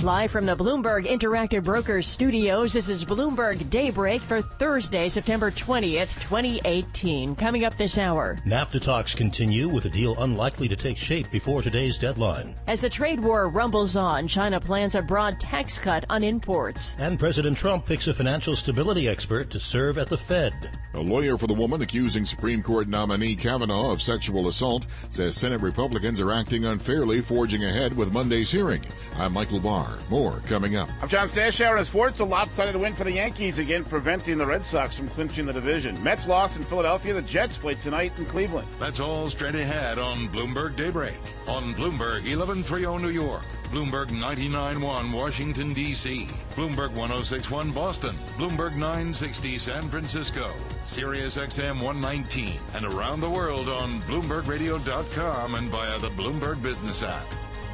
Live from the Bloomberg Interactive Brokers studios, this is Bloomberg Daybreak for Thursday, September 20th, 2018. Coming up this hour. NAFTA talks continue with a deal unlikely to take shape before today's deadline. As the trade war rumbles on, China plans a broad tax cut on imports. And President Trump picks a financial stability expert to serve at the Fed. A lawyer for the woman accusing Supreme Court nominee Kavanaugh of sexual assault says Senate Republicans are acting unfairly, forging ahead with Monday's hearing. I'm Michael Barr. More coming up. I'm John Stashower in sports. A lopsided win for the Yankees again, preventing the Red Sox from clinching the division. Mets lost in Philadelphia. The Jets play tonight in Cleveland. That's all straight ahead on Bloomberg Daybreak. On Bloomberg 1130 New York, Bloomberg 99.1 Washington, D.C., Bloomberg 106.1 Boston, Bloomberg 960 San Francisco, Sirius XM 119, and around the world on BloombergRadio.com and via the Bloomberg Business app.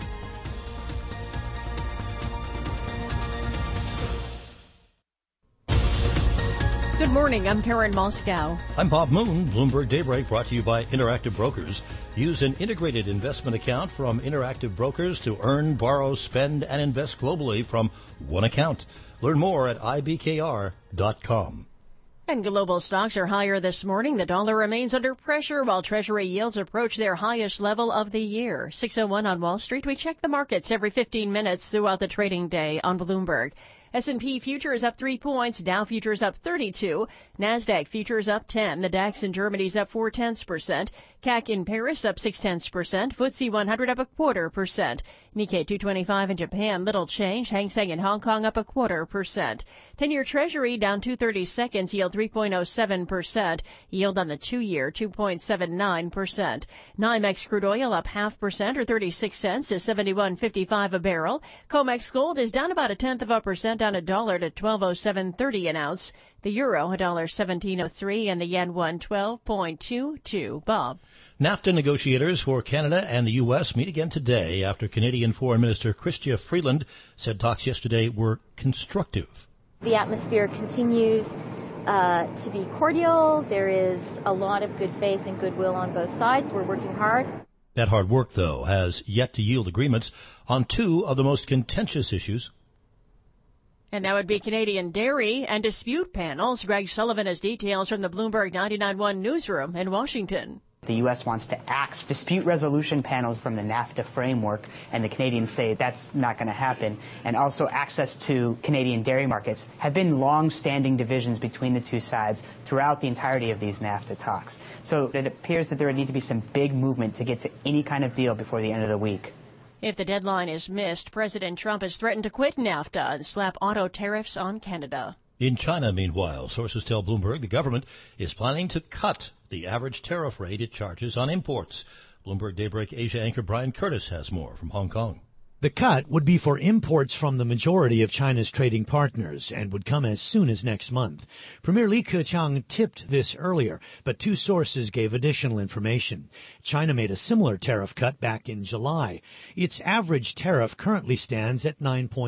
Good morning. I'm Karen Moscow. I'm Bob Moon. Bloomberg Daybreak brought to you by Interactive Brokers. Use an integrated investment account from Interactive Brokers to earn, borrow, spend, and invest globally from one account. Learn more at ibkr.com. And global stocks are higher this morning. The dollar remains under pressure while Treasury yields approach their highest level of the year. 6:01 on Wall Street. We check the markets every 15 minutes throughout the trading day on Bloomberg. S&P futures up 3 points, Dow futures up 32, Nasdaq futures up 10, the DAX in Germany is up 0.4%, CAC in Paris up 0.6%, FTSE 100 up 0.25%, Nikkei 225 in Japan little change, Hang Seng in Hong Kong up 0.25%, 10-year Treasury down 2/30 seconds, yield 3.07%, yield on the 2-year 2.79%, NYMEX crude oil up 0.5% or 36 cents to 71.55 a barrel, COMEX gold is down about 0.1%, down $1 to 12.0730 an ounce. The euro $1.1703 and the yen 112.22. Bob. NAFTA negotiators for Canada and the U.S. meet again today after Canadian Foreign Minister Chrystia Freeland said talks yesterday were constructive. The atmosphere continues to be cordial. There is a lot of good faith and goodwill on both sides. We're working hard. That hard work, though, has yet to yield agreements on two of the most contentious issues. And that would be Canadian dairy and dispute panels. Greg Sullivan has details from the Bloomberg 99.1 newsroom in Washington. The U.S. wants to axe dispute resolution panels from the NAFTA framework, and the Canadians say that's not going to happen. And also access to Canadian dairy markets have been long-standing divisions between the two sides throughout the entirety of these NAFTA talks. So it appears that there would need to be some big movement to get to any kind of deal before the end of the week. If the deadline is missed, President Trump has threatened to quit NAFTA and slap auto tariffs on Canada. In China, meanwhile, sources tell Bloomberg the government is planning to cut the average tariff rate it charges on imports. Bloomberg Daybreak Asia anchor Brian Curtis has more from Hong Kong. The cut would be for imports from the majority of China's trading partners and would come as soon as next month. Premier Li Keqiang tipped this earlier, but two sources gave additional information. China made a similar tariff cut back in July. Its average tariff currently stands at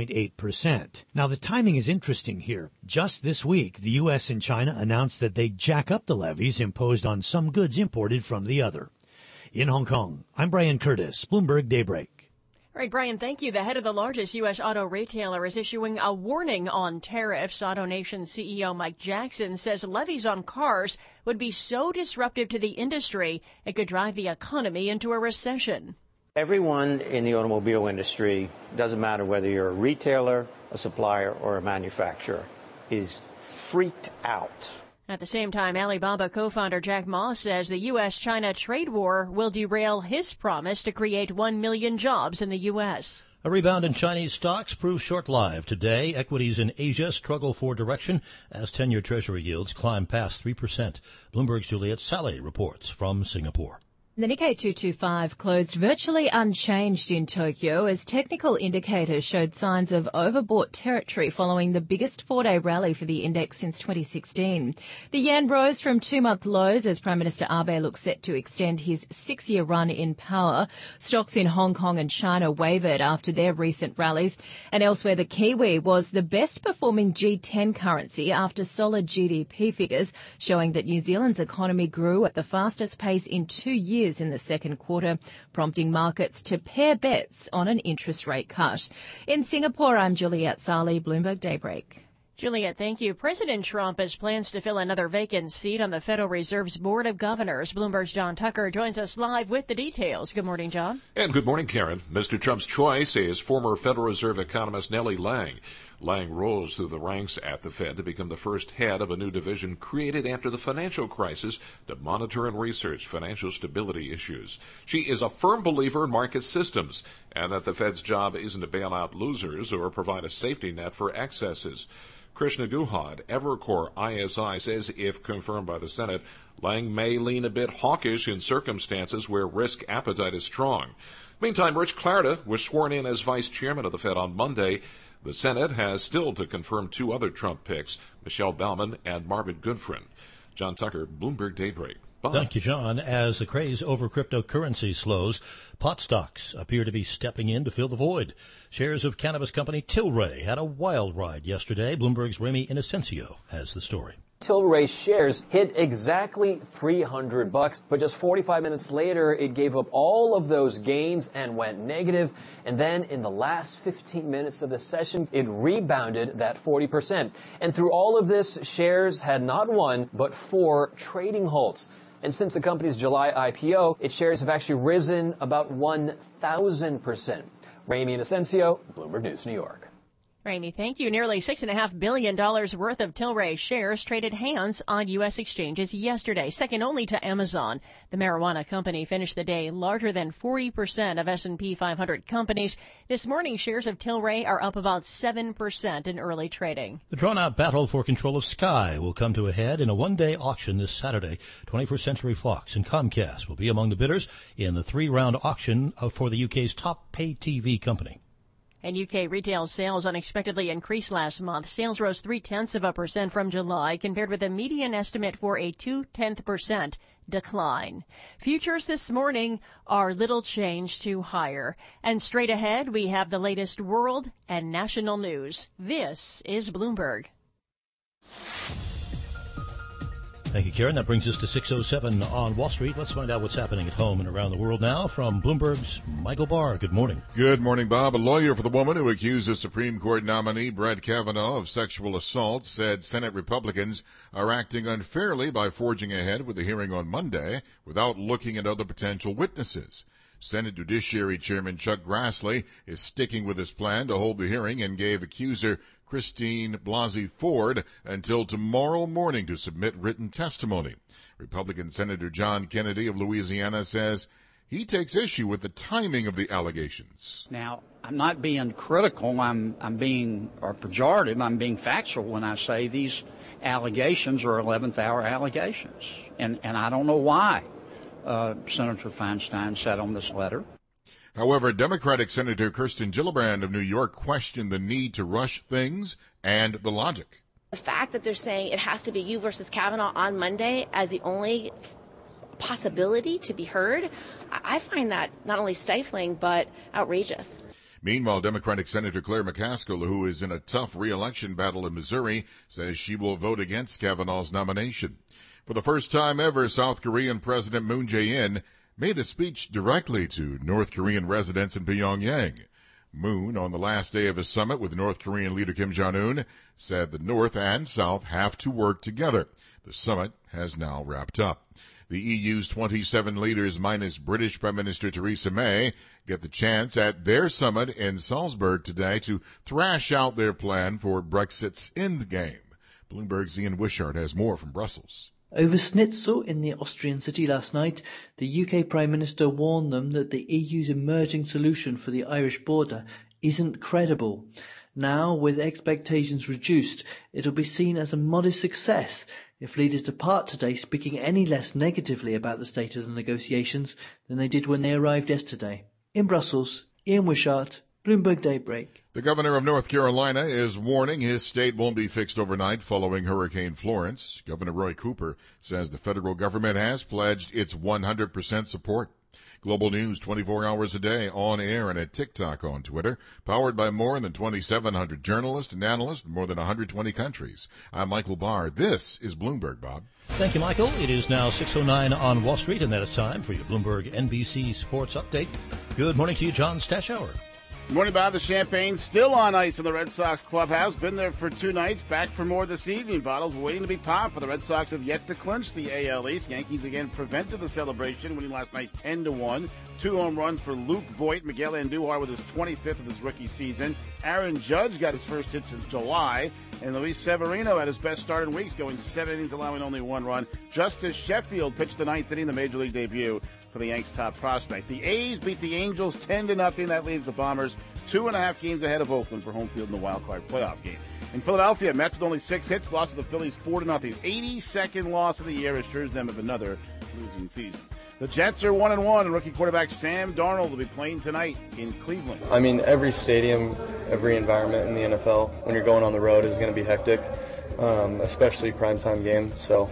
9.8%. Now, the timing is interesting here. Just this week, the U.S. and China announced that they'd jack up the levies imposed on some goods imported from the other. In Hong Kong, I'm Brian Curtis, Bloomberg Daybreak. All right, Brian, thank you. The head of the largest U.S. auto retailer is issuing a warning on tariffs. AutoNation CEO Mike Jackson says levies on cars would be so disruptive to the industry it could drive the economy into a recession. Everyone in the automobile industry, doesn't matter whether you're a retailer, a supplier, or a manufacturer, is freaked out. At the same time, Alibaba co-founder Jack Ma says the U.S.-China trade war will derail his promise to create 1 million jobs in the U.S. A rebound in Chinese stocks proves short-lived. Today, equities in Asia struggle for direction as 10-year Treasury yields climb past 3%. Bloomberg's Juliet Saleh reports from Singapore. The Nikkei 225 closed virtually unchanged in Tokyo as technical indicators showed signs of overbought territory following the biggest four-day rally for the index since 2016. The yen rose from two-month lows as Prime Minister Abe looks set to extend his six-year run in power. Stocks in Hong Kong and China wavered after their recent rallies. And elsewhere, the Kiwi was the best-performing G10 currency after solid GDP figures showing that New Zealand's economy grew at the fastest pace in 2 years fears in the second quarter, prompting markets to pair bets on an interest rate cut. In Singapore, I'm Juliet Sali, Bloomberg Daybreak. Juliet, thank you. President Trump has plans to fill another vacant seat on the Federal Reserve's Board of Governors. Bloomberg's John Tucker joins us live with the details. Good morning, John. And good morning, Karen. Mr. Trump's choice is former Federal Reserve economist Nellie Lang. Lang rose through the ranks at the Fed to become the first head of a new division created after the financial crisis to monitor and research financial stability issues. She is a firm believer in market systems and that the Fed's job isn't to bail out losers or provide a safety net for excesses. Krishna Guhad, Evercore ISI, says if confirmed by the Senate, Lang may lean a bit hawkish in circumstances where risk appetite is strong. Meantime, Rich Clarida was sworn in as vice chairman of the Fed on Monday. The Senate has still to confirm two other Trump picks, Michelle Baumann and Marvin Goodfriend. John Tucker, Bloomberg Daybreak. Bye. Thank you, John. As the craze over cryptocurrency slows, pot stocks appear to be stepping in to fill the void. Shares of cannabis company Tilray had a wild ride yesterday. Bloomberg's Ramy Inocencio has the story. Tilray shares hit exactly $300, but just 45 minutes later, it gave up all of those gains and went negative. And then in the last 15 minutes of the session, it rebounded that 40%. And through all of this, shares had not one, but 4 trading halts. And since the company's July IPO, its shares have actually risen about 1,000%. Ramy Inocencio, Bloomberg News, New York. Ramy, thank you. Nearly $6.5 billion worth of Tilray shares traded hands on U.S. exchanges yesterday, second only to Amazon. The marijuana company finished the day larger than 40% of S&P 500 companies. This morning, shares of Tilray are up about 7% in early trading. The drawn-out battle for control of Sky will come to a head in a one-day auction this Saturday. 21st Century Fox and Comcast will be among the bidders in the 3-round auction for the UK's top pay TV company. And UK retail sales unexpectedly increased last month. Sales rose 0.3% from July, compared with a median estimate for a 0.2% decline. Futures this morning are little change to higher. And straight ahead, we have the latest world and national news. This is Bloomberg. Thank you, Karen. That brings us to 6:07 on Wall Street. Let's find out what's happening at home and around the world now from Bloomberg's Michael Barr. Good morning. Good morning, Bob. A lawyer for the woman who accuses Supreme Court nominee Brett Kavanaugh of sexual assault said Senate Republicans are acting unfairly by forging ahead with the hearing on Monday without looking at other potential witnesses. Senate Judiciary Chairman Chuck Grassley is sticking with his plan to hold the hearing and gave accuser Christine Blasey Ford until tomorrow morning to submit written testimony. Republican Senator John Kennedy of Louisiana says he takes issue with the timing of the allegations. Now, I'm not being critical, I'm being pejorative, I'm being factual when I say these allegations are 11th hour allegations. And I don't know why Senator Feinstein sat on this letter. However, Democratic Senator Kirsten Gillibrand of New York questioned the need to rush things and the logic. The fact that they're saying it has to be you versus Kavanaugh on Monday as the only possibility to be heard, I find that not only stifling but outrageous. Meanwhile, Democratic Senator Claire McCaskill, who is in a tough re-election battle in Missouri, says she will vote against Kavanaugh's nomination. For the first time ever, South Korean President Moon Jae-in made a speech directly to North Korean residents in Pyongyang. Moon, on the last day of his summit with North Korean leader Kim Jong-un, said the North and South have to work together. The summit has now wrapped up. The EU's 27 leaders, minus British Prime Minister Theresa May, get the chance at their summit in Salzburg today to thrash out their plan for Brexit's endgame. Bloomberg's Ian Wishart has more from Brussels. Over Schnitzel in the Austrian city last night, the UK Prime Minister warned them that the EU's emerging solution for the Irish border isn't credible. Now, with expectations reduced, it'll be seen as a modest success if leaders depart today speaking any less negatively about the state of the negotiations than they did when they arrived yesterday. In Brussels, Ian Wishart, Bloomberg Daybreak. The governor of North Carolina is warning his state won't be fixed overnight following Hurricane Florence. Governor Roy Cooper says the federal government has pledged its 100% support. Global News 24 hours a day, on air and at TikTok, on Twitter. Powered by more than 2,700 journalists and analysts in more than 120 countries. I'm Michael Barr. This is Bloomberg, Bob. Thank you, Michael. It is now 6:09 on Wall Street, and that is time for your Bloomberg NBC Sports Update. Good morning to you, John Stashower. Good morning, Bob. The champagne still on ice in the Red Sox clubhouse. Been there for 2 nights. Back for more this evening. Bottles waiting to be popped, but the Red Sox have yet to clinch the AL East. Yankees again prevented the celebration, winning last night 10-1. 2 home runs for Luke Voit. Miguel Andujar with his 25th of his rookie season. Aaron Judge got his first hit since July. And Luis Severino had his best start in weeks, going 7 innings, allowing only 1 run. Justice Sheffield pitched the 9th inning, the Major League debut for the Yanks' top prospect. The A's beat the Angels 10-0. That leaves the Bombers 2.5 games ahead of Oakland for home field in the wild card playoff game. In Philadelphia, Mets with only 6 hits lost to the Phillies 4-0. 82nd loss of the year assures them of another losing season. The Jets are 1-1, and rookie quarterback Sam Darnold will be playing tonight in Cleveland. I mean, every stadium, every environment in the NFL, when you're going on the road, is going to be hectic, especially primetime games. So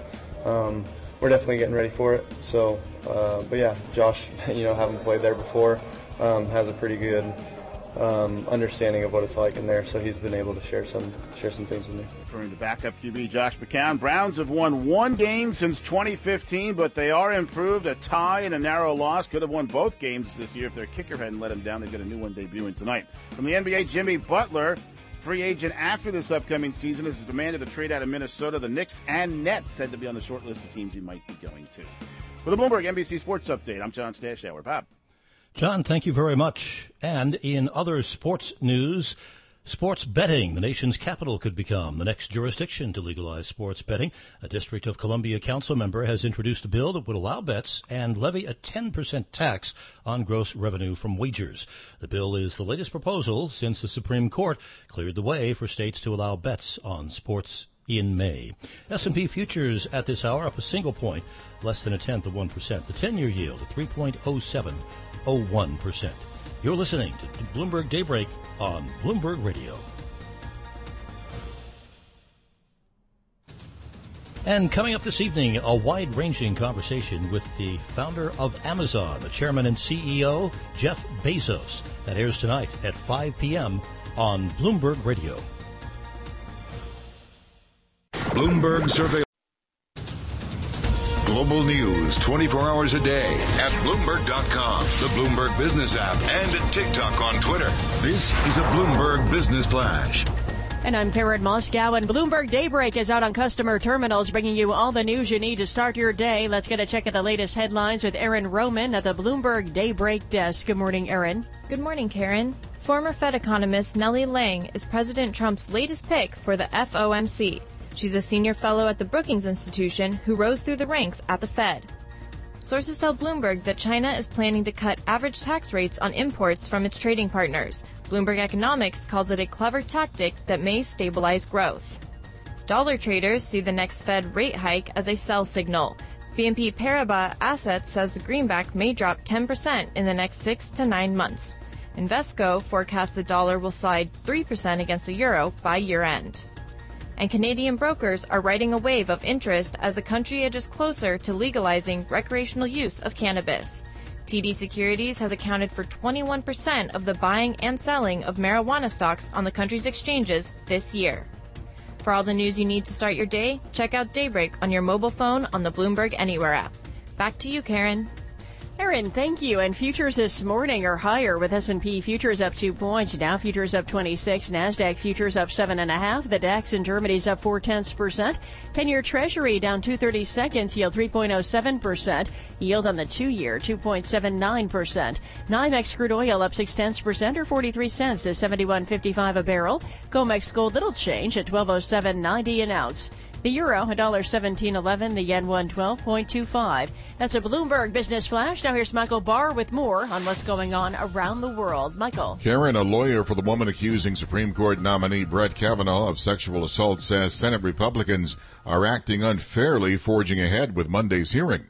we're definitely getting ready for it. So, but yeah, Josh, having played there before, has a pretty good understanding of what it's like in there, so he's been able to share some things with me. Referring to backup QB Josh McCown, Browns have won 1 game since 2015, but they are improved. A tie and a narrow loss. Could have won both games this year if their kicker hadn't let them down. They've got a new one debuting tonight. From the NBA, Jimmy Butler, free agent after this upcoming season, has demanded a trade out of Minnesota. The Knicks and Nets said to be on the short list of teams he might be going to. For the Bloomberg NBC Sports Update, I'm John Stashower. Bob. John, thank you very much. And in other sports news, sports betting. The nation's capital could become the next jurisdiction to legalize sports betting. A District of Columbia council member has introduced a bill that would allow bets and levy a 10% tax on gross revenue from wagers. The bill is the latest proposal since the Supreme Court cleared the way for states to allow bets on sports in May. S&P futures at this hour up a single point, less than 1/10 of 1%. The 10-year yield at 3.0701%. You're listening to Bloomberg Daybreak on Bloomberg Radio. And coming up this evening, a wide-ranging conversation with the founder of Amazon, the chairman and CEO, Jeff Bezos. That airs tonight at 5 p.m. on Bloomberg Radio. Bloomberg survey. Global news 24 hours a day at Bloomberg.com, the Bloomberg Business app, and at TikTok on Twitter. This is a Bloomberg Business Flash. And I'm Karen Moscow, and Bloomberg Daybreak is out on customer terminals, bringing you all the news you need to start your day. Let's get a check at the latest headlines with Erin Roman at the Bloomberg Daybreak desk. Good morning, Erin. Good morning, Karen. Former Fed economist Nellie Liang is President Trump's latest pick for the FOMC. She's a senior fellow at the Brookings Institution who rose through the ranks at the Fed. Sources tell Bloomberg that China is planning to cut average tax rates on imports from its trading partners. Bloomberg Economics calls it a clever tactic that may stabilize growth. Dollar traders see the next Fed rate hike as a sell signal. BNP Paribas Assets says the greenback may drop 10% in the next 6 to 9 months. Invesco forecasts the dollar will slide 3% against the euro by year-end. And Canadian brokers are riding a wave of interest as the country edges closer to legalizing recreational use of cannabis. TD Securities has accounted for 21% of the buying and selling of marijuana stocks on the country's exchanges this year. For all the news you need to start your day, check out Daybreak on your mobile phone on the Bloomberg Anywhere app. Back to you, Karen. Erin, thank you. And futures this morning are higher with S&P futures up 2 points. Dow futures up 26. NASDAQ futures up 7.5. The DAX in Germany's up 0.4%. 10-year Treasury down 2/32, yield 3.07%. Yield on the 2-year 2.79%. NYMEX crude oil up 0.6% or 43 cents to 71.55 a barrel. COMEX gold little change at 1207.90 an ounce. The euro, $1.1711, the yen 112.25. That's a Bloomberg Business Flash. Now here's Michael Barr with more on what's going on around the world. Michael. Karen, a lawyer for the woman accusing Supreme Court nominee Brett Kavanaugh of sexual assault, says Senate Republicans are acting unfairly, forging ahead with Monday's hearing.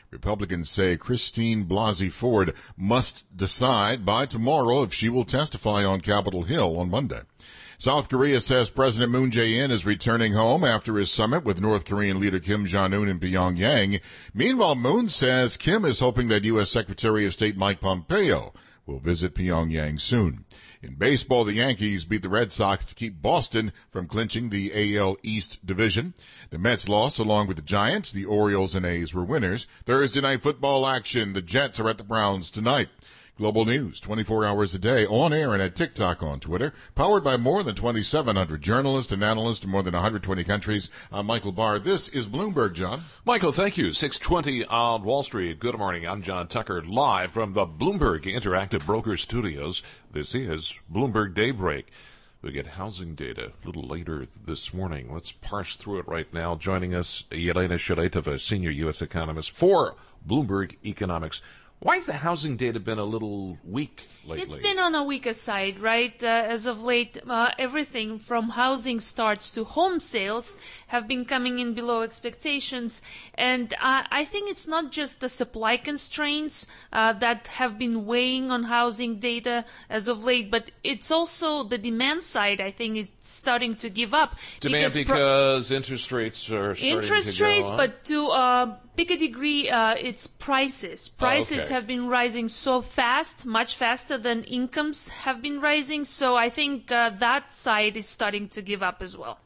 Republicans say Christine Blasey Ford must decide by tomorrow if she will testify on Capitol Hill on Monday. South Korea says President Moon Jae-in is returning home after his summit with North Korean leader Kim Jong-un in Pyongyang. Meanwhile, Moon says Kim is hoping that U.S. Secretary of State Mike Pompeo will visit Pyongyang soon. In baseball, the Yankees beat the Red Sox to keep Boston from clinching the AL East division. The Mets lost along with the Giants. The Orioles and A's were winners. Thursday night football action. The Jets are at the Browns tonight. Global News, 24 hours a day, on air and at TikTok on Twitter. Powered by more than 2,700 journalists and analysts in more than 120 countries. I'm Michael Barr. This is Bloomberg, John. Michael, thank you. 6:20 on Wall Street. Good morning. I'm John Tucker, live from the Bloomberg Interactive Brokers Studios. This is Bloomberg Daybreak. We get housing data a little later this morning. Let's parse through it right now. Joining us, Yelena Shaletova, senior U.S. economist for Bloomberg Economics. Why has the housing data been a little weak lately? It's been on a weaker side, right? As of late, everything from housing starts to home sales have been coming in below expectations. And I think it's not just the supply constraints that have been weighing on housing data as of late, but it's also the demand side, I think, is starting to give up. Demand because interest rates are starting to go up? But to bigger degree, it's prices. Prices have been rising so fast, much faster than incomes have been rising. So I think that side is starting to give up as well.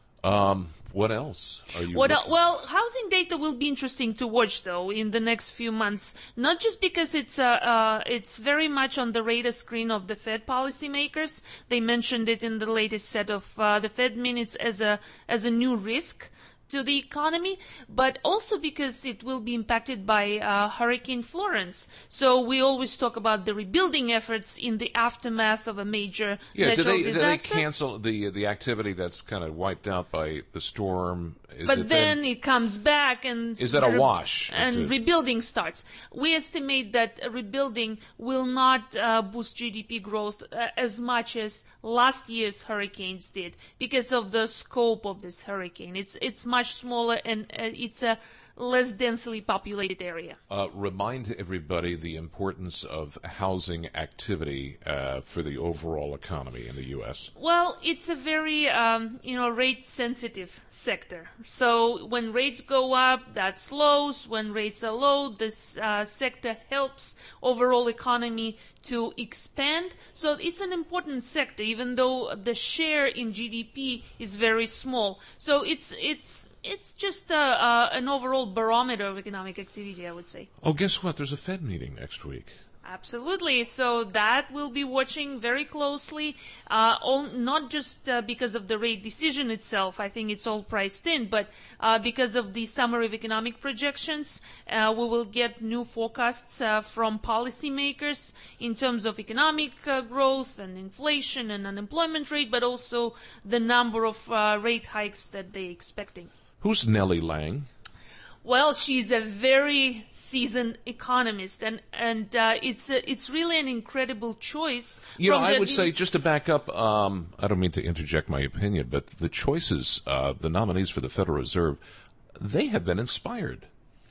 What else are you Well, housing data will be interesting to watch, though, in the next few months. Not just because it's very much on the radar screen of the Fed policymakers. They mentioned it in the latest set of the Fed minutes as a new risk to the economy, but also because it will be impacted by Hurricane Florence. So we always talk about the rebuilding efforts in the aftermath of a major natural disaster. Do they cancel the activity that's kind of wiped out by the storm? But then it comes back and... Is that a wash? And rebuilding starts. We estimate that rebuilding will not boost GDP growth as much as last year's hurricanes did because of the scope of this hurricane. It's much smaller and it's a less densely populated area. Remind everybody the importance of housing activity for the overall economy in the U.S. Well, it's a very rate-sensitive sector. So when rates go up, that slows. When rates are low, this sector helps overall economy to expand. So it's an important sector, even though the share in GDP is very small. So it's just an overall barometer of economic activity, I would say. Oh, guess what? There's a Fed meeting next week. Absolutely. So that we'll be watching very closely, not just because of the rate decision itself. I think it's all priced in, but because of the summary of economic projections, we will get new forecasts from policymakers in terms of economic growth and inflation and unemployment rate, but also the number of rate hikes that they're expecting. Who's Nellie Lang? Well, she's a very seasoned economist, and it's really an incredible choice. I would say, just to back up, I don't mean to interject my opinion, but the choices, the nominees for the Federal Reserve, they have been inspired.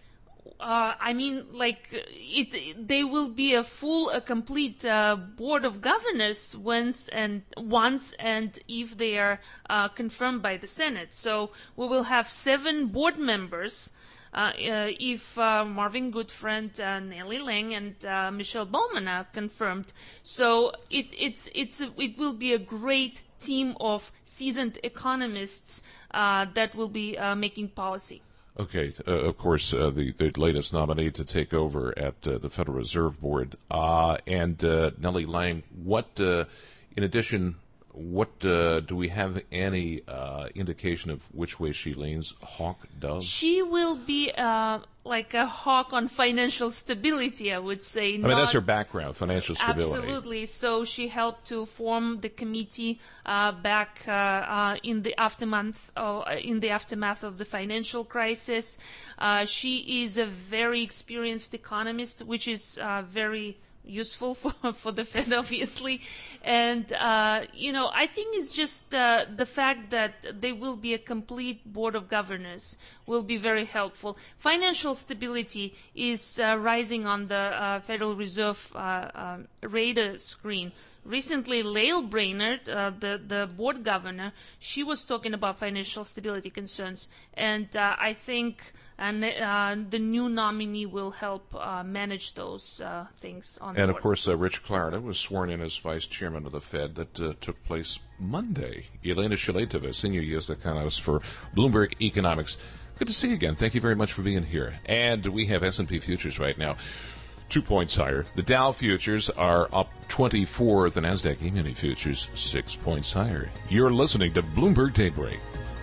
They will be a complete board of governors once and if they are confirmed by the Senate. So we will have 7 board members. If Marvin Goodfriend, Nellie Lang, and Michelle Bowman are confirmed, so it will be a great team of seasoned economists that will be making policy. Okay, of course, the latest nominee to take over at the Federal Reserve Board, and Nellie Lang. What, in addition? What do we have any indication of which way she leans? Hawk, dove? She will be like a hawk on financial stability, I would say. That's her background, financial stability. Absolutely. So she helped to form the committee back in the aftermath of the financial crisis. She is a very experienced economist, which is very useful for the Fed, obviously. And, I think it's just the fact that there will be a complete board of governors will be very helpful. Financial stability is rising on the Federal Reserve radar screen. Recently, Lael Brainerd, the board governor, she was talking about financial stability concerns. And I think the new nominee will help manage those things on the board. And, of course, Rich Clarida was sworn in as vice chairman of the Fed. That took place Monday. Elena Shaletova, senior U.S. economist for Bloomberg Economics. Good to see you again. Thank you very much for being here. And we have S&P futures right now 2 points higher. The Dow futures are up 24. The NASDAQ E-mini futures 6 points higher. You're listening to Bloomberg Daybreak.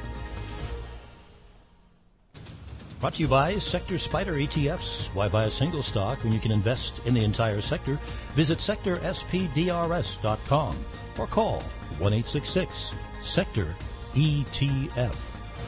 Brought to you by Sector Spider ETFs. Why buy a single stock when you can invest in the entire sector? Visit sectorspdrs.com or call 1-866-SECTOR-ETF.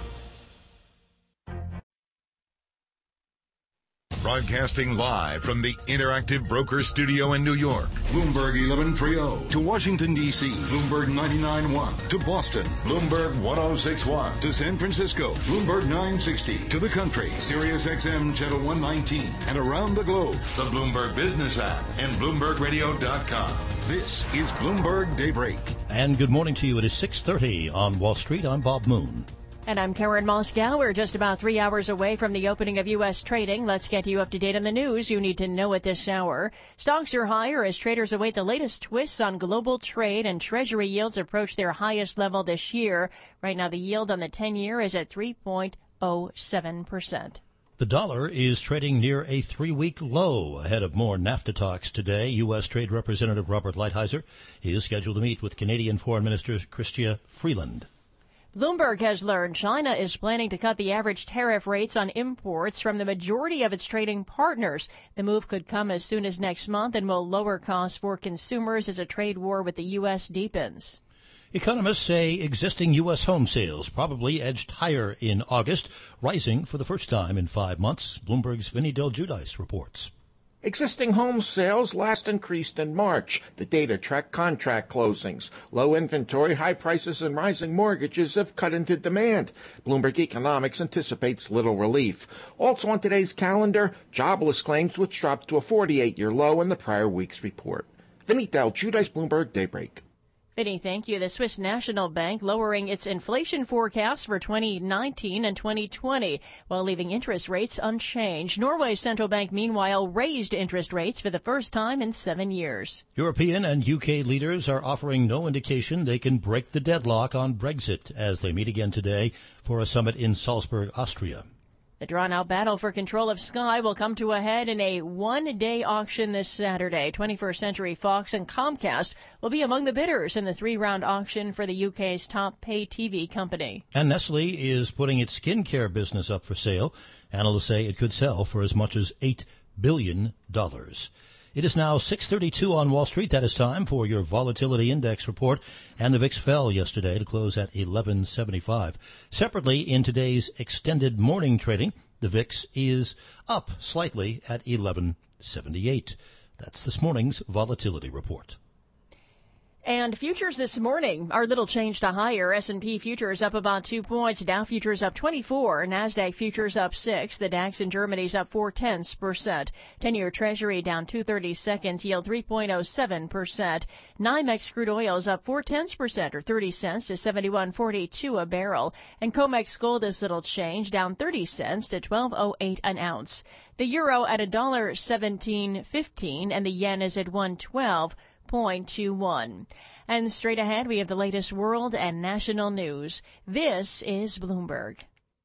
Broadcasting live from the Interactive Broker Studio in New York. Bloomberg 1130 to Washington, D.C. Bloomberg 99.1 to Boston. Bloomberg 106.1 to San Francisco. Bloomberg 960 to the country. Sirius XM Channel 119 and around the globe. The Bloomberg Business app and BloombergRadio.com. This is Bloomberg Daybreak. And good morning to you. It is 6:30 on Wall Street. I'm Bob Moon. And I'm Karen Moscow. We're just about 3 hours away from the opening of U.S. trading. Let's get you up to date on the news you need to know at this hour. Stocks are higher as traders await the latest twists on global trade, and Treasury yields approach their highest level this year. Right now, the yield on the 10-year is at 3.07%. The dollar is trading near a 3-week low ahead of more NAFTA talks today. U.S. Trade Representative Robert Lighthizer is scheduled to meet with Canadian Foreign Minister Chrystia Freeland. Bloomberg has learned China is planning to cut the average tariff rates on imports from the majority of its trading partners. The move could come as soon as next month and will lower costs for consumers as a trade war with the U.S. deepens. Economists say existing U.S. home sales probably edged higher in August, rising for the first time in 5 months. Bloomberg's Vinny Del Giudice reports. Existing home sales last increased in March. The data tracked contract closings. Low inventory, high prices, and rising mortgages have cut into demand. Bloomberg Economics anticipates little relief. Also on today's calendar, jobless claims, which dropped to a 48-year low in the prior week's report. Vinny Del Giudice, Bloomberg Daybreak. Vinny, thank you. The Swiss National Bank lowering its inflation forecast for 2019 and 2020 while leaving interest rates unchanged. Norway's central bank, meanwhile, raised interest rates for the first time in 7 years. European and UK leaders are offering no indication they can break the deadlock on Brexit as they meet again today for a summit in Salzburg, Austria. The drawn-out battle for control of Sky will come to a head in a one-day auction this Saturday. 21st Century Fox and Comcast will be among the bidders in the 3-round auction for the UK's top pay TV company. And Nestle is putting its skincare business up for sale. Analysts say it could sell for as much as $8 billion. It is now 6:32 on Wall Street. That is time for your volatility index report. And the VIX fell yesterday to close at 1175. Separately, in today's extended morning trading, the VIX is up slightly at 1178. That's this morning's volatility report. And futures this morning are little change to higher. S&P futures up about 2 points. Dow futures up 24. NASDAQ futures up 6. The DAX in Germany's up 0.4%. 10-year Treasury down 2/32, yield 3.07%. NYMEX crude oil's up 0.4% or 30 cents to 71.42 a barrel. And COMEX gold is little change, down 30 cents to 12.08 an ounce. The euro at $1.17.15 and the yen is at 112.21. And straight ahead, we have the latest world and national news. This is Bloomberg.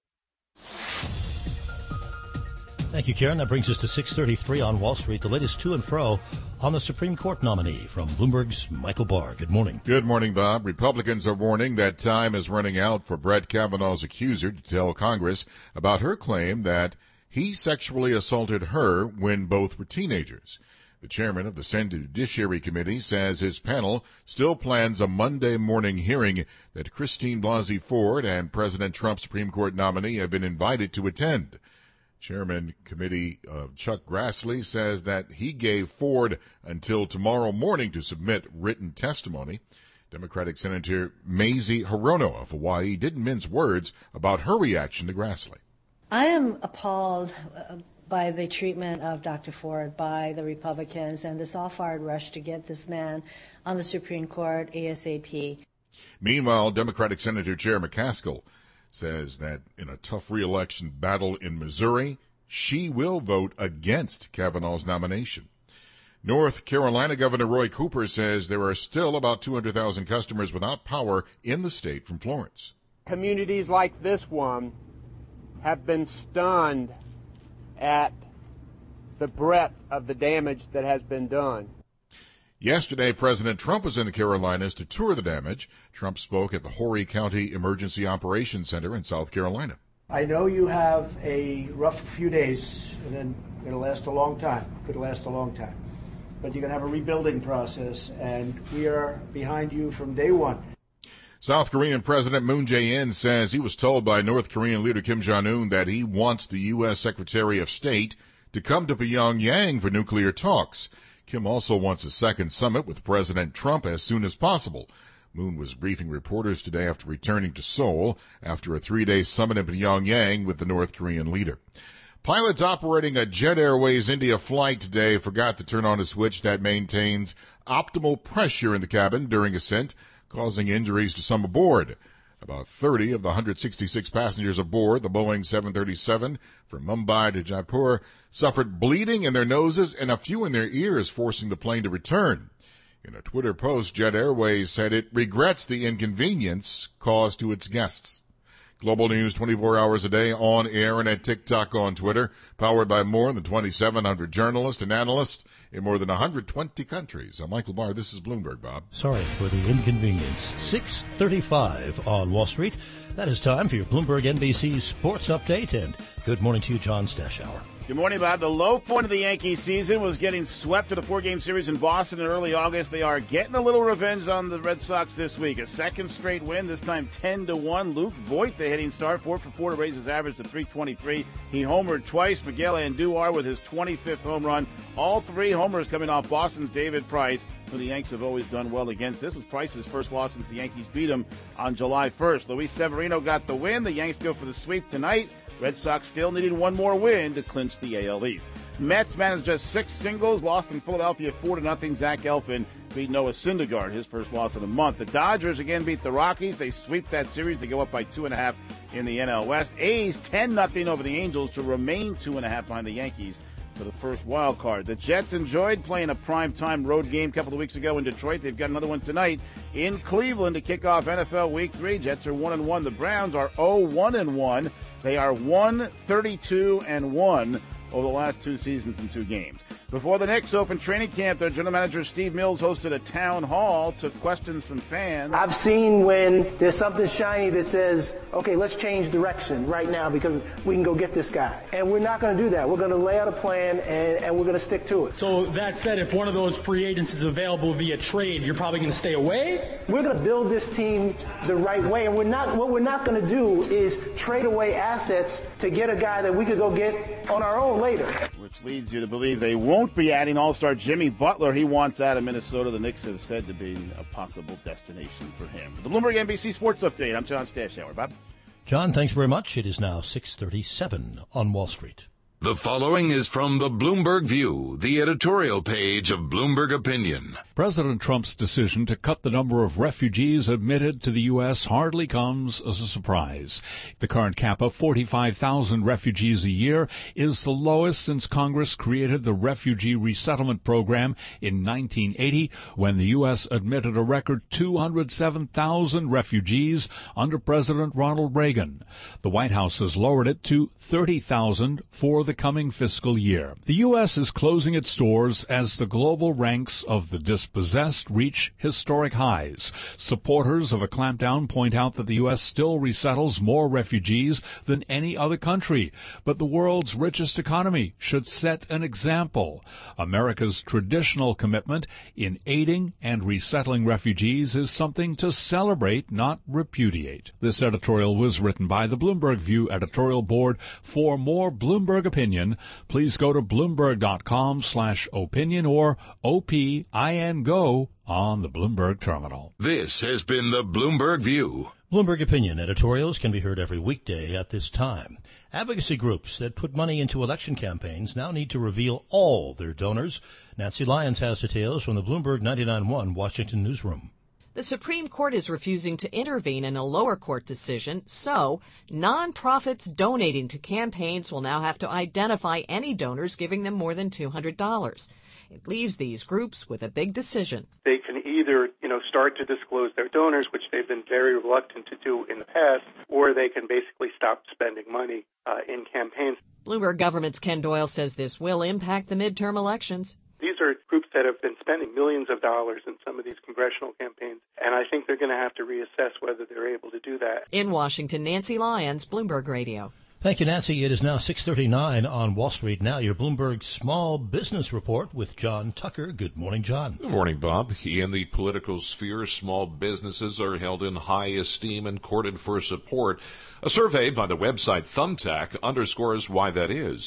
Thank you, Karen. That brings us to 6:33 on Wall Street. The latest to and fro on the Supreme Court nominee from Bloomberg's Michael Barr. Good morning. Good morning, Bob. Republicans are warning that time is running out for Brett Kavanaugh's accuser to tell Congress about her claim that he sexually assaulted her when both were teenagers. The chairman of the Senate Judiciary Committee says his panel still plans a Monday morning hearing that Christine Blasey Ford and President Trump's Supreme Court nominee have been invited to attend. Chairman Committee Chuck Grassley says that he gave Ford until tomorrow morning to submit written testimony. Democratic Senator Mazie Hirono of Hawaii didn't mince words about her reaction to Grassley. I am appalled by the treatment of Dr. Ford by the Republicans and this all-fired rush to get this man on the Supreme Court ASAP. Meanwhile, Democratic Senator Chair McCaskill says that in a tough re-election battle in Missouri, she will vote against Kavanaugh's nomination. North Carolina Governor Roy Cooper says there are still about 200,000 customers without power in the state from Florence. Communities like this one have been stunned at the breadth of the damage that has been done. Yesterday, President Trump was in the Carolinas to tour the damage. Trump spoke at the Horry County Emergency Operations Center in South Carolina. I know you have a rough few days, and then it'll last a long time. Could last a long time. But you're going to have a rebuilding process, and we are behind you from day one. South Korean President Moon Jae-in says he was told by North Korean leader Kim Jong-un that he wants the U.S. Secretary of State to come to Pyongyang for nuclear talks. Kim also wants a second summit with President Trump as soon as possible. Moon was briefing reporters today after returning to Seoul after a 3-day summit in Pyongyang with the North Korean leader. Pilots operating a Jet Airways India flight today forgot to turn on a switch that maintains optimal pressure in the cabin during ascent, causing injuries to some aboard. About 30 of the 166 passengers aboard the Boeing 737 from Mumbai to Jaipur suffered bleeding in their noses and a few in their ears, forcing the plane to return. In a Twitter post, Jet Airways said it regrets the inconvenience caused to its guests. Global News 24 hours a day on air and at TikTok on Twitter, powered by more than 2,700 journalists and analysts in more than 120 countries. I'm Michael Barr. This is Bloomberg, Bob. Sorry for the inconvenience. 6:35 on Wall Street. That is time for your Bloomberg NBC Sports Update, and good morning to you, John Stashower. Good morning, Bob. The low point of the Yankees season was getting swept in a 4-game series in Boston in early August. They are getting a little revenge on the Red Sox this week. A second straight win, this time 10-1. Luke Voit, the hitting star, 4 for 4 to raise his average to .323. He homered twice. Miguel Andujar with his 25th home run. All 3 homers coming off Boston's David Price, who the Yanks have always done well against. This was Price's first loss since the Yankees beat him on July 1st. Luis Severino got the win. The Yanks go for the sweep tonight. Red Sox still needed one more win to clinch the AL East. Mets managed just 6 singles, lost in Philadelphia 4-0. Zach Eflin beat Noah Syndergaard, his first loss in a month. The Dodgers again beat the Rockies. They sweep that series. They go up by 2.5 in the NL West. A's 10-0 over the Angels to remain 2.5 behind the Yankees for the first wild card. The Jets enjoyed playing a primetime road game a couple of weeks ago in Detroit. They've got another one tonight in Cleveland to kick off NFL Week 3. Jets are 1-1. The Browns are 0-1-1. They are 1-32-1 over the last 2 seasons in 2 games. Before the Knicks opened training camp, their general manager Steve Mills hosted a town hall, took questions from fans. I've seen when there's something shiny that says, okay, let's change direction right now because we can go get this guy. And we're not going to do that. We're going to lay out a plan and we're going to stick to it. So that said, if one of those free agents is available via trade, you're probably going to stay away? We're going to build this team the right way. And what we're not going to do is trade away assets to get a guy that we could go get on our own later. Which leads you to believe they won't be adding All-Star Jimmy Butler. He wants out of Minnesota. The Knicks have said to be a possible destination for him. For the Bloomberg NBC Sports Update, I'm John Stashower. Bob? John, thanks very much. It is now 6:37 on Wall Street. The following is from the Bloomberg View, the editorial page of Bloomberg Opinion. President Trump's decision to cut the number of refugees admitted to the U.S. hardly comes as a surprise. The current cap of 45,000 refugees a year is the lowest since Congress created the Refugee Resettlement Program in 1980, when the U.S. admitted a record 207,000 refugees under President Ronald Reagan. The White House has lowered it to 30,000 for the the coming fiscal year. The U.S. is closing its doors as the global ranks of the dispossessed reach historic highs. Supporters of a clampdown point out that the U.S. still resettles more refugees than any other country, but the world's richest economy should set an example. America's traditional commitment in aiding and resettling refugees is something to celebrate, not repudiate. This editorial was written by the Bloomberg View editorial board. For more Bloomberg opinion, please go to Bloomberg.com/opinion or OPINGO on the Bloomberg terminal. This has been the Bloomberg View. Bloomberg Opinion editorials can be heard every weekday at this time. Advocacy groups that put money into election campaigns now need to reveal all their donors. Nancy Lyons has details from the Bloomberg 99.1 Washington newsroom. The Supreme Court is refusing to intervene in a lower court decision, so nonprofits donating to campaigns will now have to identify any donors giving them more than $200. It leaves these groups with a big decision. They can either, start to disclose their donors, which they've been very reluctant to do in the past, or they can basically stop spending money in campaigns. Bloomberg Government's Ken Doyle says this will impact the midterm elections. These are groups that have been spending millions of dollars in some of these congressional campaigns, and I think they're going to have to reassess whether they're able to do that. In Washington, Nancy Lyons, Bloomberg Radio. Thank you, Nancy. It is now 6:39 on Wall Street. Now your Bloomberg Small Business Report with John Tucker. Good morning, John. Good morning, Bob. In the political sphere, small businesses are held in high esteem and courted for support. A survey by the website Thumbtack underscores why that is.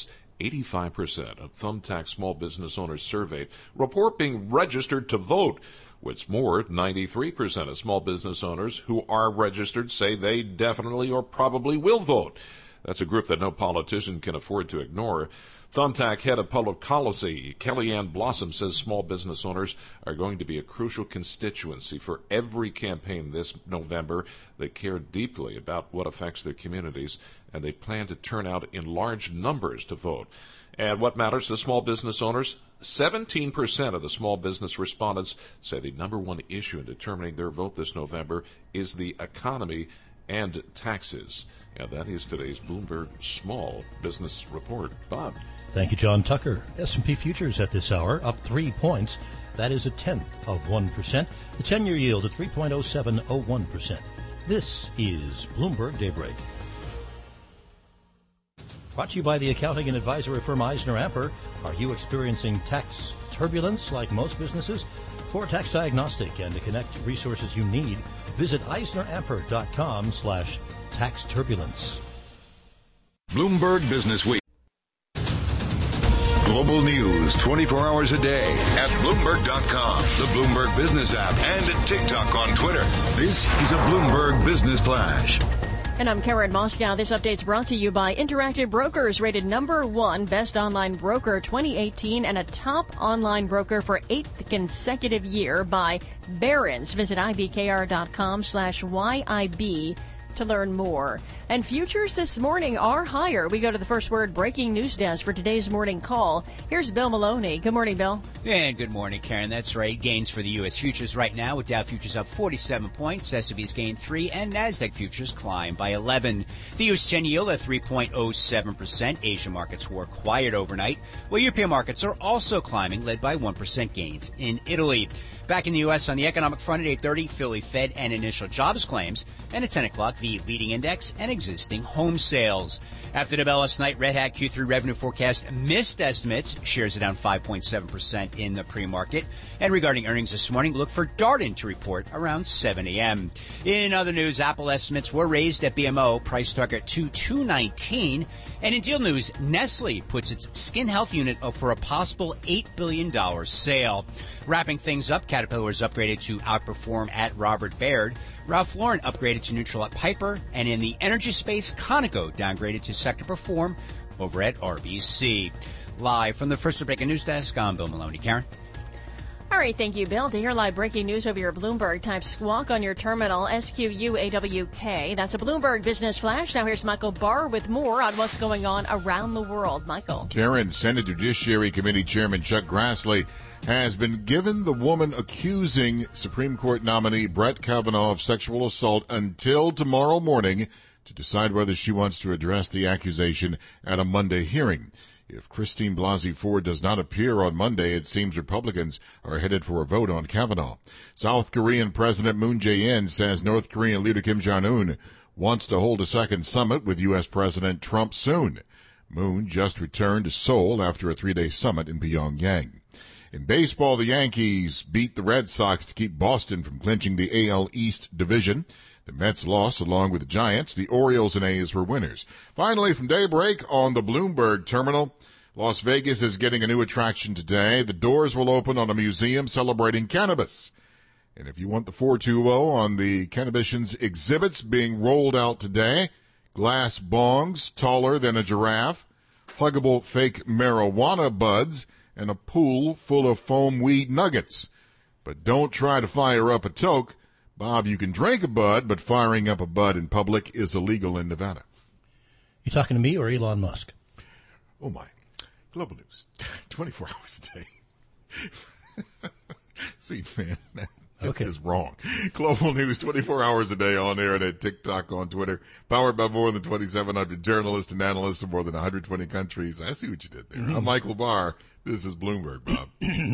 85% of Thumbtack small business owners surveyed report being registered to vote. What's more, 93% of small business owners who are registered say they definitely or probably will vote. That's a group that no politician can afford to ignore. Thumbtack head of public policy, Kellyanne Blossom, says small business owners are going to be a crucial constituency for every campaign this November. They care deeply about what affects their communities, and they plan to turn out in large numbers to vote. And what matters to small business owners? 17% of the small business respondents say the number one issue in determining their vote this November is the economy and taxes. And that is today's Bloomberg Small Business Report. Bob. Thank you, John Tucker. S&P futures at this hour up 3 points. That is 0.1%. The 10-year yield at 3.0701%. This is Bloomberg Daybreak. Brought to you by the accounting and advisory firm Eisner-Amper. Are you experiencing tax turbulence like most businesses? For a tax diagnostic and to connect resources you need, visit EisnerAmper.com/tax turbulence. Bloomberg Business Week. Global news 24 hours a day at Bloomberg.com, the Bloomberg Business app, and at TikTok on Twitter. This is a Bloomberg Business Flash. And I'm Karen Moscow. This update's brought to you by Interactive Brokers, rated #1 best online broker 2018 and a top online broker for 8th consecutive year by Barron's. Visit ibkr.com/YIB to learn more. And futures this morning are higher. We go to the First Word breaking news desk for today's morning call. Here's Bill Maloney. Good morning, Bill. And good morning, Karen. That's right. Gains for the U.S. futures right now, with Dow futures up 47 points, S&P's gained 3, and NASDAQ futures climb by 11. The U.S. 10 yield at 3.07%. Asian markets were quiet overnight, while European markets are also climbing, led by 1% gains in Italy. Back in the U.S. on the economic front at 8:30, Philly Fed and initial jobs claims, and at 10 o'clock, the leading index and existing home sales. After the bell last night, Red Hat Q3 revenue forecast missed estimates. Shares are down 5.7% in the pre-market. And regarding earnings this morning, look for Darden to report around 7 a.m. In other news, Apple estimates were raised at BMO, price target to $219. And in deal news, Nestle puts its skin health unit up for a possible $8 billion sale. Wrapping things up, Caterpillar was upgraded to outperform at Robert Baird. Ralph Lauren upgraded to neutral at Piper. And in the energy space, Conoco downgraded to sector perform over at RBC. Live from the First Breaking News Desk, I'm Bill Maloney. Karen? All right, thank you, Bill. To hear live breaking news over your Bloomberg, type squawk on your terminal, SQUAWK. That's a Bloomberg Business Flash. Now here's Michael Barr with more on what's going on around the world. Michael. Karen, Senate Judiciary Committee Chairman Chuck Grassley has been given the woman accusing Supreme Court nominee Brett Kavanaugh of sexual assault until tomorrow morning to decide whether she wants to address the accusation at a Monday hearing. If Christine Blasey Ford does not appear on Monday, it seems Republicans are headed for a vote on Kavanaugh. South Korean President Moon Jae-in says North Korean leader Kim Jong-un wants to hold a second summit with U.S. President Trump soon. Moon just returned to Seoul after a 3-day summit in Pyongyang. In baseball, the Yankees beat the Red Sox to keep Boston from clinching the AL East division. The Mets lost along with the Giants. The Orioles and A's were winners. Finally, from daybreak on the Bloomberg Terminal, Las Vegas is getting a new attraction today. The doors will open on a museum celebrating cannabis. And if you want the 420 on the Cannabition's exhibits being rolled out today, glass bongs taller than a giraffe, huggable fake marijuana buds, and a pool full of foam weed nuggets. But don't try to fire up a toke. Bob, you can drink a bud, but firing up a bud in public is illegal in Nevada. You talking to me or Elon Musk? Oh, my. Global News, 24 hours a day. See, man, that is wrong. Global News, 24 hours a day on air and at TikTok, on Twitter. Powered by more than 2,700 journalists and analysts in more than 120 countries. I see what you did there. I'm Michael Barr. This is Bloomberg, Bob.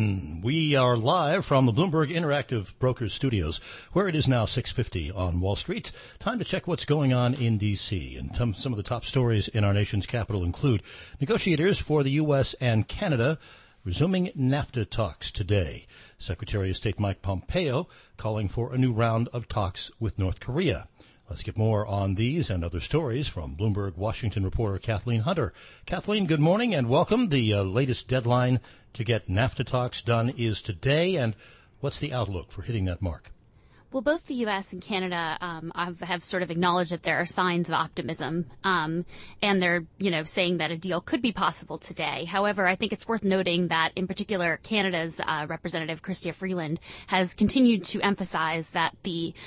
We are live from the Bloomberg Interactive Brokers Studios, where it is now 6:50 on Wall Street. Time to check what's going on in D.C. And some of the top stories in our nation's capital include negotiators for the U.S. and Canada resuming NAFTA talks today. Secretary of State Mike Pompeo calling for a new round of talks with North Korea. Let's get more on these and other stories from Bloomberg Washington reporter Kathleen Hunter. Kathleen, good morning and welcome. The latest deadline to get NAFTA talks done is today, and what's the outlook for hitting that mark? Well, both the U.S. and Canada have sort of acknowledged that there are signs of optimism, and they're, saying that a deal could be possible today. However, I think it's worth noting that, in particular, Canada's representative, Chrystia Freeland, has continued to emphasize that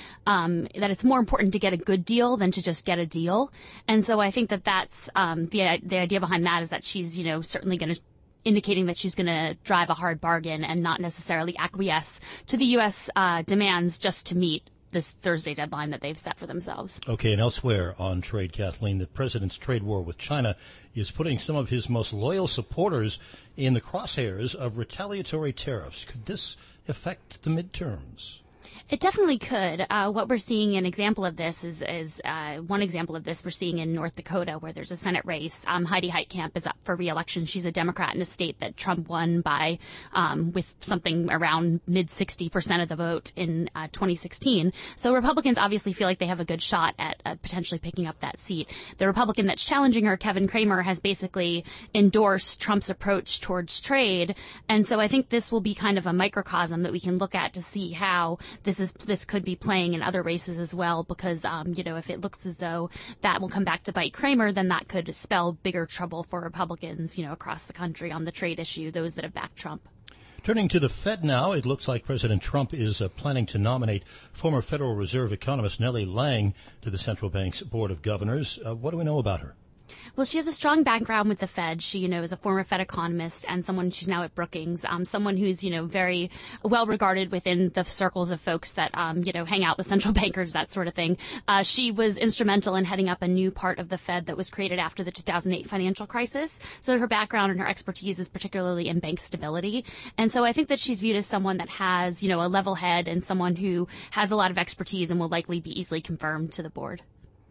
that it's more important to get a good deal than to just get a deal. And so I think that that's the idea behind that is that she's, certainly going to indicating that she's going to drive a hard bargain and not necessarily acquiesce to the U.S. demands just to meet this Thursday deadline that they've set for themselves. Okay, and elsewhere on trade, Kathleen, the president's trade war with China is putting some of his most loyal supporters in the crosshairs of retaliatory tariffs. Could this affect the midterms? It definitely could. What we're seeing an example of this is one example of this we're seeing in North Dakota, where there's a Senate race. Heidi Heitkamp is up for re-election. She's a Democrat in a state that Trump won by with something around mid 60% of the vote in 2016. So Republicans obviously feel like they have a good shot at potentially picking up that seat. The Republican that's challenging her, Kevin Cramer, has basically endorsed Trump's approach towards trade, and so I think this will be kind of a microcosm that we can look at to see how this could be playing in other races as well, because, if it looks as though that will come back to bite Cramer, then that could spell bigger trouble for Republicans, across the country on the trade issue, those that have backed Trump. Turning to the Fed now, it looks like President Trump is planning to nominate former Federal Reserve economist Nellie Liang to the central bank's board of governors. What do we know about her? Well, she has a strong background with the Fed. She, is a former Fed economist and she's now at Brookings, someone who's, very well regarded within the circles of folks that, hang out with central bankers, that sort of thing. She was instrumental in heading up a new part of the Fed that was created after the 2008 financial crisis. So her background and her expertise is particularly in bank stability. And so I think that she's viewed as someone that has, a level head and someone who has a lot of expertise and will likely be easily confirmed to the board.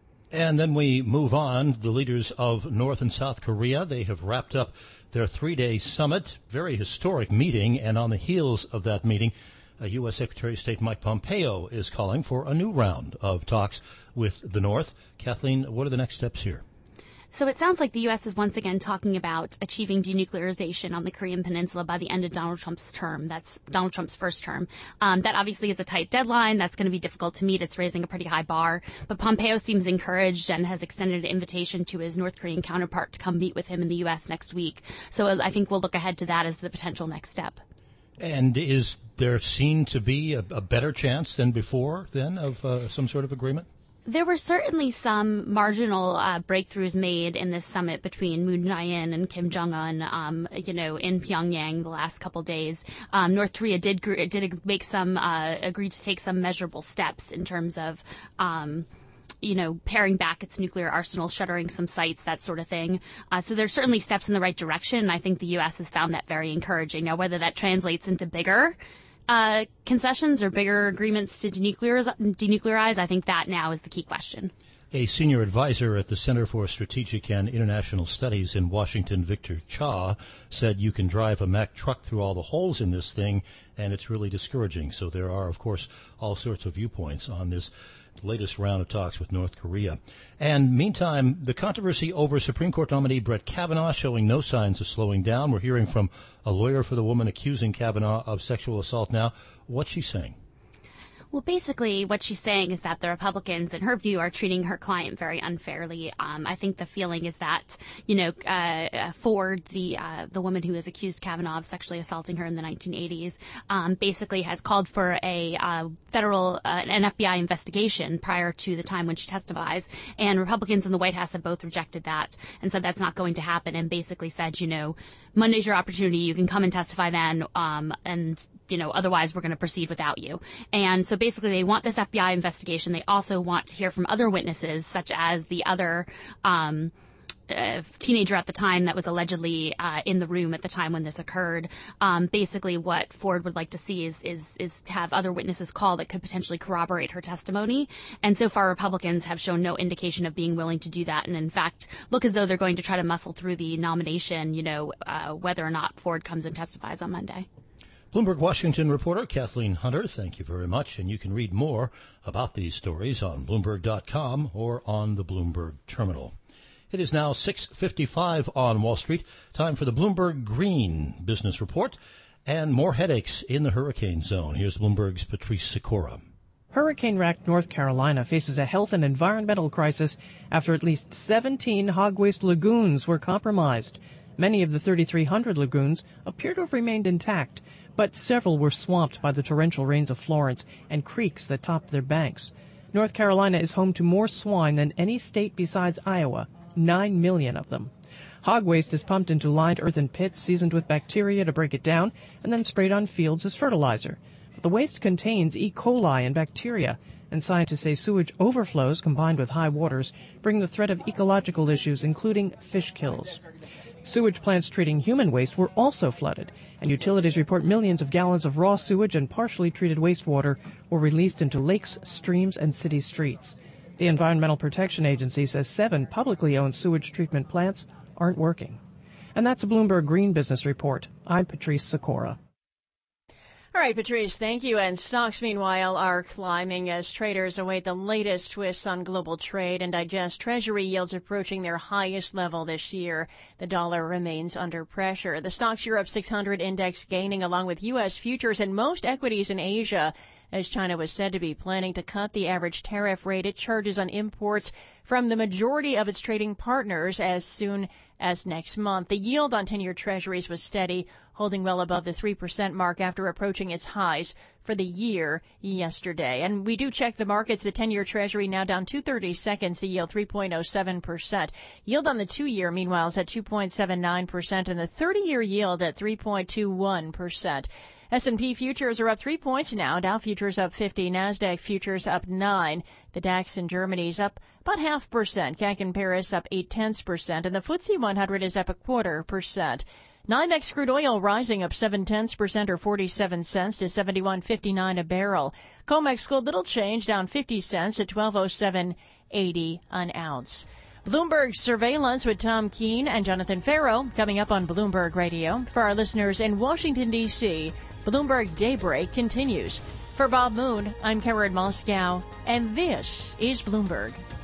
And then we move on. The leaders of North and South Korea, they have wrapped up their 3-day summit, very historic meeting. And on the heels of that meeting, U.S. Secretary of State Mike Pompeo is calling for a new round of talks with the North. Kathleen, what are the next steps here? So it sounds like the U.S. is once again talking about achieving denuclearization on the Korean Peninsula by the end of Donald Trump's term. That's Donald Trump's first term. That obviously is a tight deadline. That's going to be difficult to meet. It's raising a pretty high bar. But Pompeo seems encouraged and has extended an invitation to his North Korean counterpart to come meet with him in the U.S. next week. So I think we'll look ahead to that as the potential next step. And is there seen to be a better chance than before, then, of some sort of agreement? There were certainly some marginal breakthroughs made in this summit between Moon Jae-in and Kim Jong-un, in Pyongyang the last couple days. North Korea did make some, agreed to take some measurable steps in terms of paring back its nuclear arsenal, shuttering some sites, that sort of thing. So there's certainly steps in the right direction, and I think the U.S. has found that very encouraging. Now, whether that translates into bigger concessions or bigger agreements to denuclearize, I think that now is the key question. A senior advisor at the Center for Strategic and International Studies in Washington, Victor Cha, said you can drive a Mack truck through all the holes in this thing, and it's really discouraging. So there are, of course, all sorts of viewpoints on this latest round of talks with North Korea. And meantime, the controversy over Supreme Court nominee Brett Kavanaugh showing no signs of slowing down. We're hearing from a lawyer for the woman accusing Kavanaugh of sexual assault now. What's she saying? Well, basically, what she's saying is that the Republicans, in her view, are treating her client very unfairly. I think the feeling is that, Ford, the woman who has accused Kavanaugh of sexually assaulting her in the 1980s, basically has called for a federal, an FBI investigation prior to the time when she testifies. And Republicans in the White House have both rejected that and said that's not going to happen, and basically said, Monday's your opportunity. You can come and testify then, and otherwise we're going to proceed without you. And so basically they want this FBI investigation. They also want to hear from other witnesses, such as the other teenager at the time that was allegedly in the room at the time when this occurred. Basically what Ford would like to see is to have other witnesses call that could potentially corroborate her testimony. And so far Republicans have shown no indication of being willing to do that, and in fact look as though they're going to try to muscle through the nomination, whether or not Ford comes and testifies on Monday. Bloomberg Washington reporter Kathleen Hunter, thank you very much. And you can read more about these stories on Bloomberg.com or on the Bloomberg terminal. It is now 6:55 on Wall Street. Time for the Bloomberg Green Business Report and more headaches in the hurricane zone. Here's Bloomberg's Patrice Sikora. Hurricane-racked North Carolina faces a health and environmental crisis after at least 17 hog waste lagoons were compromised. Many of the 3,300 lagoons appear to have remained intact, but several were swamped by the torrential rains of Florence and creeks that topped their banks. North Carolina is home to more swine than any state besides Iowa, 9 million of them. Hog waste is pumped into lined earthen pits seasoned with bacteria to break it down and then sprayed on fields as fertilizer. But the waste contains E. coli and bacteria, and scientists say sewage overflows combined with high waters bring the threat of ecological issues, including fish kills. Sewage plants treating human waste were also flooded, and utilities report millions of gallons of raw sewage and partially treated wastewater were released into lakes, streams, and city streets. The Environmental Protection Agency says 7 publicly owned sewage treatment plants aren't working. And that's a Bloomberg Green Business Report. I'm Patrice Sikora. All right, Patrice, thank you. And stocks, meanwhile, are climbing as traders await the latest twists on global trade and digest Treasury yields approaching their highest level this year. The dollar remains under pressure. The Stocks Europe 600 index gaining along with U.S. futures and most equities in Asia, as China was said to be planning to cut the average tariff rate it charges on imports from the majority of its trading partners as soon as next month. The yield on 10-year treasuries was steady, holding well above the 3% mark after approaching its highs for the year yesterday. And we do check the markets. The 10-year treasury now down 2/32, the yield 3.07%. Yield on the 2-year, meanwhile, is at 2.79%, and the 30-year yield at 3.21%. S&P futures are up 3 points now. Dow futures up 50. NASDAQ futures up 9. The DAX in Germany is up about 0.5%. CAC in Paris up 0.8%. And the FTSE 100 is up 0.25%. NYMEX crude oil rising up 0.7% or 47 cents to $71.59 a barrel. COMEX gold little change down 50 cents at $12.0780 an ounce. Bloomberg Surveillance with Tom Keene and Jonathan Farrow coming up on Bloomberg Radio. For our listeners in Washington, D.C., Bloomberg Daybreak continues. For Bob Moon, I'm Karen Moscow, and this is Bloomberg.